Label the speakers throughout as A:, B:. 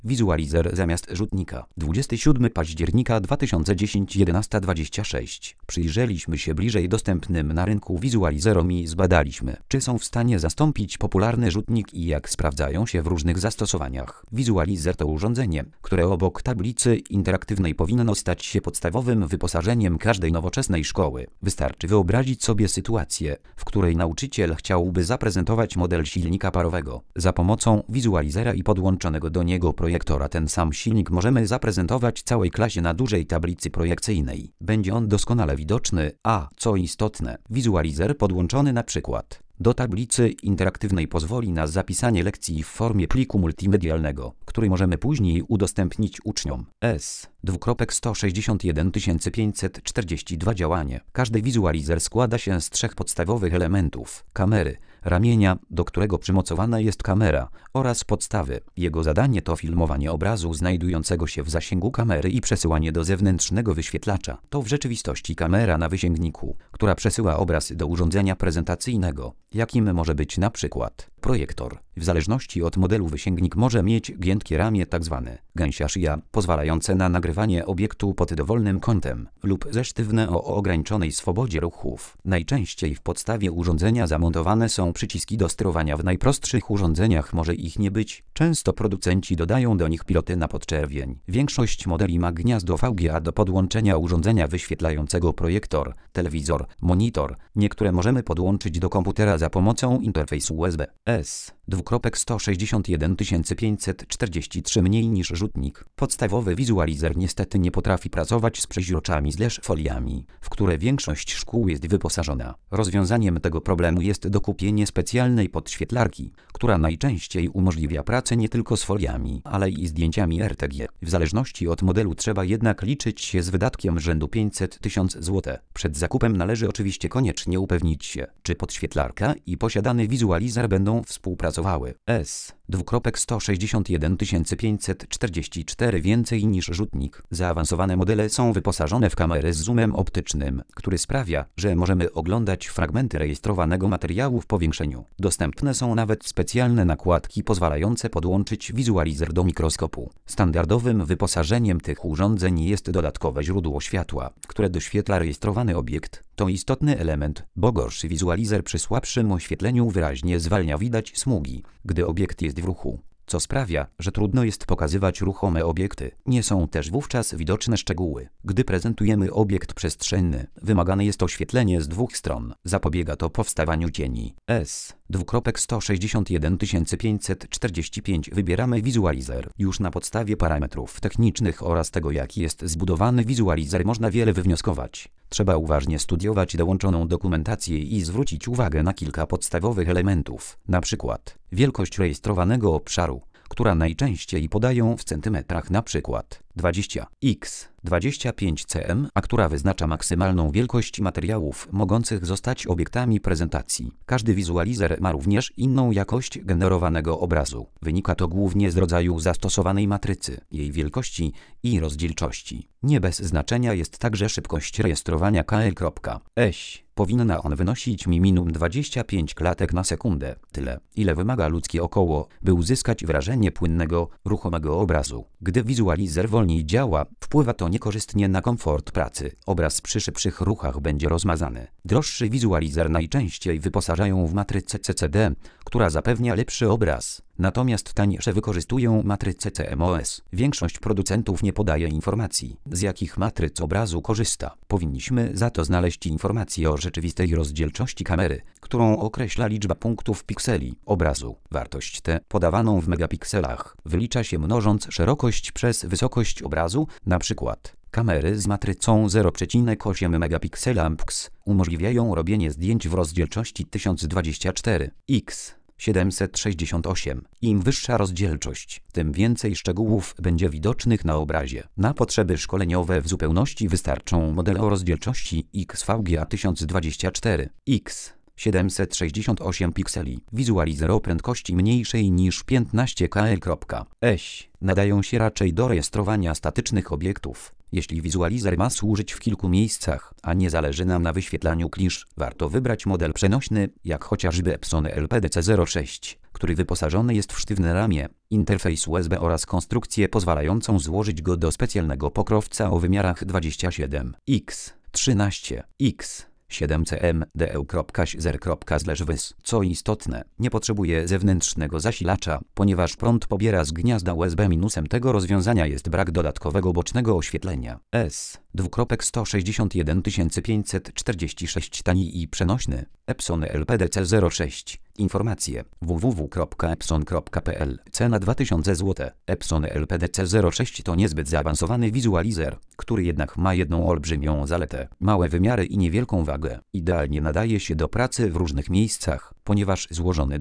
A: Wizualizer zamiast rzutnika. 27 października 2010 11:26. Przyjrzeliśmy się bliżej dostępnym na rynku wizualizerom i zbadaliśmy, czy są w stanie zastąpić popularny rzutnik i jak sprawdzają się w różnych zastosowaniach. Wizualizer to urządzenie, które obok tablicy interaktywnej powinno stać się podstawowym wyposażeniem każdej nowoczesnej szkoły. Wystarczy wyobrazić sobie sytuację, w której nauczyciel chciałby zaprezentować model silnika parowego. Za pomocą wizualizera i podłączonego do niego projektora ten sam silnik możemy zaprezentować całej klasie na dużej tablicy projekcyjnej. Będzie on doskonale widoczny, a co istotne, wizualizer podłączony na przykład do tablicy interaktywnej pozwoli na zapisanie lekcji w formie pliku multimedialnego, który możemy później udostępnić uczniom. S. 2.161542 Działanie. Każdy wizualizer składa się z 3 podstawowych elementów: kamery, ramienia, do którego przymocowana jest kamera, oraz podstawy. Jego zadanie to filmowanie obrazu znajdującego się w zasięgu kamery i przesyłanie do zewnętrznego wyświetlacza. To w rzeczywistości kamera na wysięgniku, która przesyła obraz do urządzenia prezentacyjnego, jakim może być na przykład projektor. W zależności od modelu wysięgnik może mieć giętkie ramię, tzw. gęsia szyja, pozwalające na nagrywanie obiektu pod dowolnym kątem, lub ze sztywne o ograniczonej swobodzie ruchów. Najczęściej w podstawie urządzenia zamontowane są przyciski do sterowania. W najprostszych urządzeniach może ich nie być. Często producenci dodają do nich piloty na podczerwień. Większość modeli ma gniazdo VGA do podłączenia urządzenia wyświetlającego projektor, telewizor, monitor. Niektóre możemy podłączyć do komputera za pomocą interfejsu USB. S. 2.161543 Mniej niż rzutnik. Podstawowy wizualizer niestety nie potrafi pracować z przeźroczami foliami, w które większość szkół jest wyposażona. Rozwiązaniem tego problemu jest dokupienie specjalnej podświetlarki, która najczęściej umożliwia pracę nie tylko z foliami, ale i zdjęciami RTG. W zależności od modelu trzeba jednak liczyć się z wydatkiem rzędu 500–1000 zł. Przed zakupem należy oczywiście koniecznie upewnić się, czy podświetlarka i posiadany wizualizer będą współpracowały. S. 2.161544 Więcej niż rzutnik. Zaawansowane modele są wyposażone w kamerę z zoomem optycznym, który sprawia, że możemy oglądać fragmenty rejestrowanego materiału w powiększeniu. Dostępne są nawet specjalne nakładki pozwalające podłączyć wizualizer do mikroskopu. Standardowym wyposażeniem tych urządzeń jest dodatkowe źródło światła, które doświetla rejestrowany obiekt. To istotny element, bo gorszy wizualizer przy słabszym oświetleniu wyraźnie zwalnia widać smugi, gdy obiekt jest w ruchu, co sprawia, że trudno jest pokazywać ruchome obiekty. Nie są też wówczas widoczne szczegóły. Gdy prezentujemy obiekt przestrzenny, wymagane jest oświetlenie z 2 stron. Zapobiega to powstawaniu cieni. S. 2.161545 Wybieramy wizualizer. Już na podstawie parametrów technicznych oraz tego, jaki jest zbudowany wizualizer, można wiele wywnioskować. Trzeba uważnie studiować dołączoną dokumentację i zwrócić uwagę na kilka podstawowych elementów. Na przykład wielkość rejestrowanego obszaru, która najczęściej podają w centymetrach, na przykład 20x25 cm, a która wyznacza maksymalną wielkość materiałów mogących zostać obiektami prezentacji. Każdy wizualizer ma również inną jakość generowanego obrazu. Wynika to głównie z rodzaju zastosowanej matrycy, jej wielkości i rozdzielczości. Nie bez znaczenia jest także szybkość rejestrowania KL.S. Powinna on wynosić minimum 25 klatek na sekundę. Tyle, ile wymaga ludzkie oko, by uzyskać wrażenie płynnego, ruchomego obrazu. Gdy wizualizer wolniej działa, wpływa to niekorzystnie na komfort pracy. Obraz przy szybszych ruchach będzie rozmazany. Droższy wizualizer najczęściej wyposażają w matrycę CCD, która zapewnia lepszy obraz. Natomiast tańsze wykorzystują matrycę CMOS. Większość producentów nie podaje informacji, z jakich matryc obrazu korzysta. Powinniśmy za to znaleźć informacje o rzeczywistej rozdzielczości kamery, którą określa liczba punktów pikseli obrazu. Wartość tę, podawaną w megapikselach, wylicza się mnożąc szerokość przez wysokość obrazu, na przykład kamery z matrycą 0,8 megapiksela MPX umożliwiają robienie zdjęć w rozdzielczości 1024x768. Im wyższa rozdzielczość, tym więcej szczegółów będzie widocznych na obrazie. Na potrzeby szkoleniowe w zupełności wystarczą modele o rozdzielczości XVGA 1024x768 pikseli. Wizualizer o prędkości mniejszej niż 15 kL.S. nadają się raczej do rejestrowania statycznych obiektów. Jeśli wizualizer ma służyć w kilku miejscach, a nie zależy nam na wyświetlaniu klisz, warto wybrać model przenośny, jak chociażby Epson LPDC06, który wyposażony jest w sztywne ramię, interfejs USB oraz konstrukcję pozwalającą złożyć go do specjalnego pokrowca o wymiarach 27x13x. 7cm DE.0.wys. Co istotne, nie potrzebuje zewnętrznego zasilacza, ponieważ prąd pobiera z gniazda USB. Minusem tego rozwiązania jest brak dodatkowego bocznego oświetlenia. S2615546 tani i przenośny. Epson LPDC06. Informacje www.epson.pl. Cena 2000 zł. Epson LPDC06 to niezbyt zaawansowany wizualizer, który jednak ma jedną olbrzymią zaletę. Małe wymiary i niewielką wagę. Idealnie nadaje się do pracy w różnych miejscach, ponieważ złożony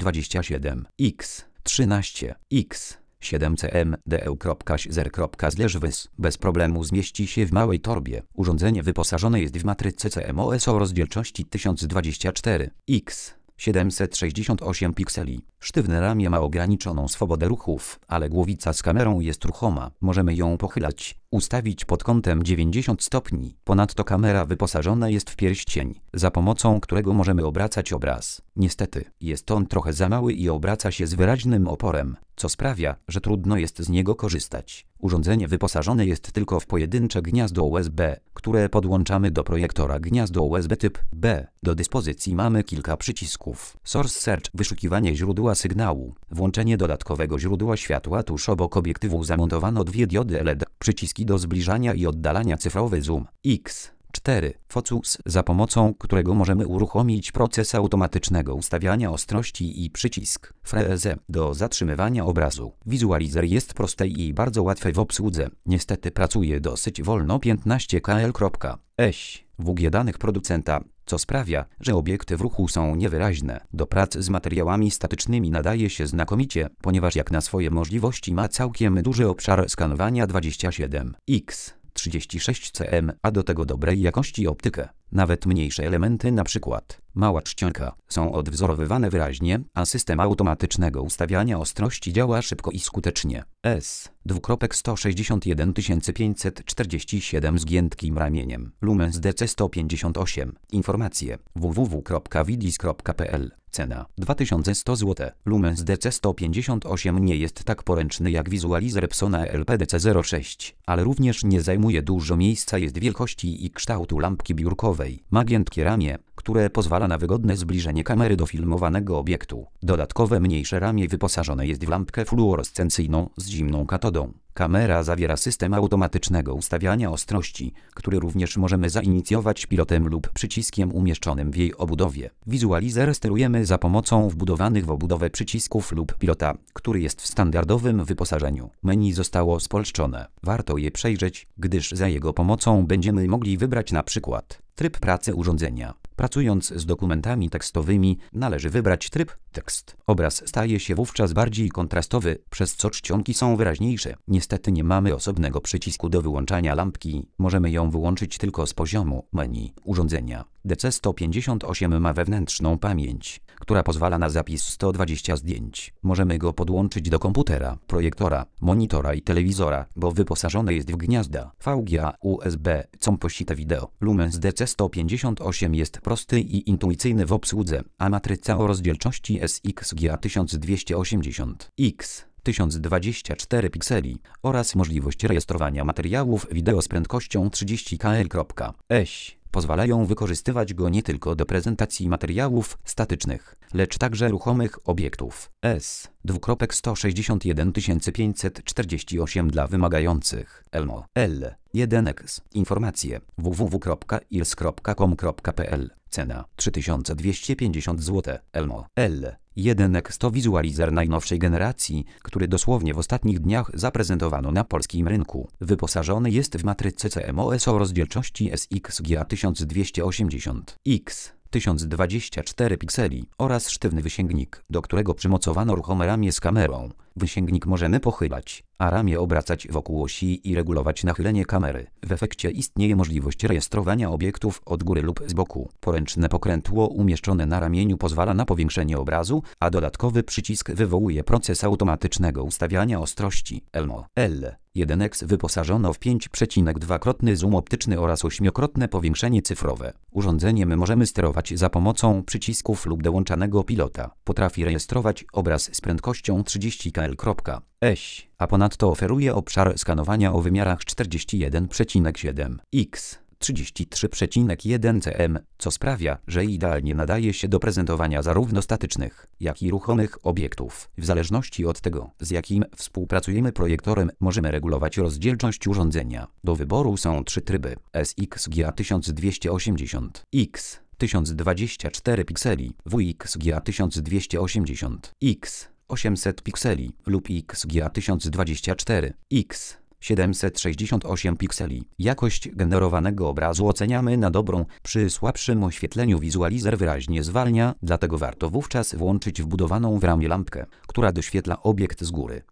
A: 27x13x 7cm DE.0.wys bez problemu zmieści się w małej torbie. Urządzenie wyposażone jest w matrycę CMOS o rozdzielczości 1024x 768 pikseli. Sztywne ramię ma ograniczoną swobodę ruchów, ale głowica z kamerą jest ruchoma. Możemy ją pochylać, ustawić pod kątem 90 stopni. Ponadto kamera wyposażona jest w pierścień, za pomocą którego możemy obracać obraz. Niestety, jest on trochę za mały i obraca się z wyraźnym oporem, co sprawia, że trudno jest z niego korzystać. Urządzenie wyposażone jest tylko w pojedyncze gniazdo USB, które podłączamy do projektora. Gniazdo USB typ B. Do dyspozycji mamy kilka przycisków. Source Search, wyszukiwanie źródła sygnału, włączenie dodatkowego źródła światła. Tuż obok obiektywu zamontowano dwie diody LED, przyciski do zbliżania i oddalania, cyfrowy zoom, X4, focus, za pomocą którego możemy uruchomić proces automatycznego ustawiania ostrości, i przycisk Freeze do zatrzymywania obrazu. Wizualizer jest prosty i bardzo łatwy w obsłudze. Niestety pracuje dosyć wolno. 15kL.eś. WG danych producenta, co sprawia, że obiekty w ruchu są niewyraźne. Do prac z materiałami statycznymi nadaje się znakomicie, ponieważ jak na swoje możliwości ma całkiem duży obszar skanowania 27x36cm, a do tego dobrej jakości optykę. Nawet mniejsze elementy, np. mała czcionka, są odwzorowywane wyraźnie, a system automatycznego ustawiania ostrości działa szybko i skutecznie. S2.161547 z giętkim ramieniem. Lumens DC158. Informacje www.widis.pl. Cena 2100 zł. Lumens DC158 nie jest tak poręczny jak wizualizer Epsona LPDC06, ale również nie zajmuje dużo miejsca. Jest wielkości i kształtu lampki biurkowej. Ma giętkie ramię, które pozwala na wygodne zbliżenie kamery do filmowanego obiektu. Dodatkowe mniejsze ramię wyposażone jest w lampkę fluorescencyjną z zimną katodą. Kamera zawiera system automatycznego ustawiania ostrości, który również możemy zainicjować pilotem lub przyciskiem umieszczonym w jej obudowie. Wizualizer sterujemy za pomocą wbudowanych w obudowę przycisków lub pilota, który jest w standardowym wyposażeniu. Menu zostało spolszczone. Warto je przejrzeć, gdyż za jego pomocą będziemy mogli wybrać np. tryb pracy urządzenia. Pracując z dokumentami tekstowymi, należy wybrać tryb tekst. Obraz staje się wówczas bardziej kontrastowy, przez co czcionki są wyraźniejsze. Niestety nie mamy osobnego przycisku do wyłączania lampki. Możemy ją wyłączyć tylko z poziomu menu urządzenia. DC158 ma wewnętrzną pamięć, która pozwala na zapis 120 zdjęć. Możemy go podłączyć do komputera, projektora, monitora i telewizora, bo wyposażone jest w gniazda VGA, USB, composite wideo. Lumens DC158 jest prosty i intuicyjny w obsłudze, a matryca o rozdzielczości SXGA 1280 x 1024 pikseli oraz możliwość rejestrowania materiałów wideo z prędkością 30kL.eś pozwalają wykorzystywać go nie tylko do prezentacji materiałów statycznych, lecz także ruchomych obiektów. S2.161548 dla wymagających. Elmo L1X. Informacje www.ils.com.pl. Cena 3250 zł. Elmo L1X to wizualizer najnowszej generacji, który dosłownie w ostatnich dniach zaprezentowano na polskim rynku. Wyposażony jest w matrycę CMOS o rozdzielczości SXGA 1280 x 1024 pikseli oraz sztywny wysięgnik, do którego przymocowano ruchome ramię z kamerą. Wysięgnik możemy pochylać, a ramię obracać wokół osi i regulować nachylenie kamery. W efekcie istnieje możliwość rejestrowania obiektów od góry lub z boku. Poręczne pokrętło umieszczone na ramieniu pozwala na powiększenie obrazu, a dodatkowy przycisk wywołuje proces automatycznego ustawiania ostrości. Elmo L1X wyposażono w 5,2-krotny zoom optyczny oraz 8-krotne powiększenie cyfrowe. Urządzeniem możemy sterować za pomocą przycisków lub dołączanego pilota. Potrafi rejestrować obraz z prędkością 30 kL/s, a ponadto oferuje obszar skanowania o wymiarach 41,7 x 33,1 cm, co sprawia, że idealnie nadaje się do prezentowania zarówno statycznych, jak i ruchomych obiektów. W zależności od tego, z jakim współpracujemy projektorem, możemy regulować rozdzielczość urządzenia. Do wyboru są 3 tryby: SXGA 1280, X 1024 pikseli, WXGA 1280, X 800 pikseli lub XGA 1024, X 768 pikseli. Jakość generowanego obrazu oceniamy na dobrą. Przy słabszym oświetleniu wizualizer wyraźnie zwalnia, dlatego warto wówczas włączyć wbudowaną w ramię lampkę, która doświetla obiekt z góry.